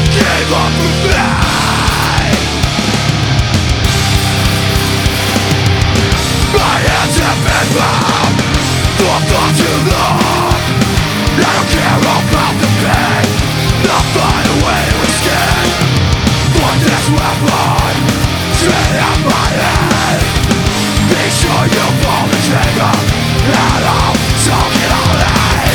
gave up on me. My hands have been bound for far too long. I don't care about the pain, I'll find a way to escape. Put this weapon straight at my head. Be sure you pull the trigger, and I'll soak it all in.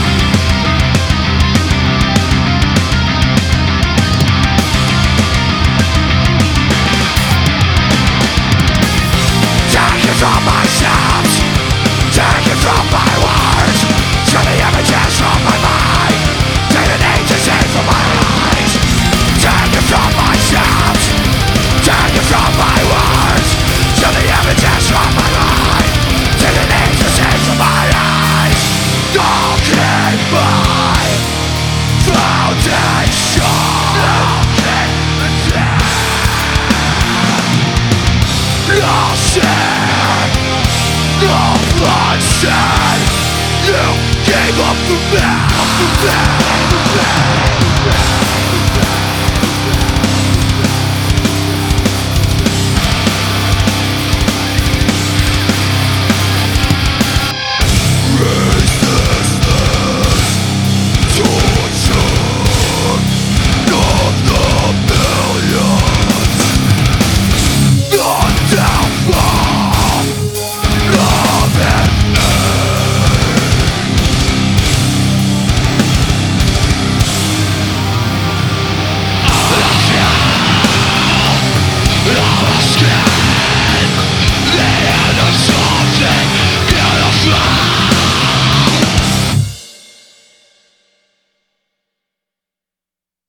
Take it from my shouts, take it from my words, show the images from my mind, take the names and shades from my eyes. Take it from my shouts, take it from my words, show the images from my mind, take the names and shades from my eyes. Don't keep my foundation. No sin, no bloodshed. You gave up for me.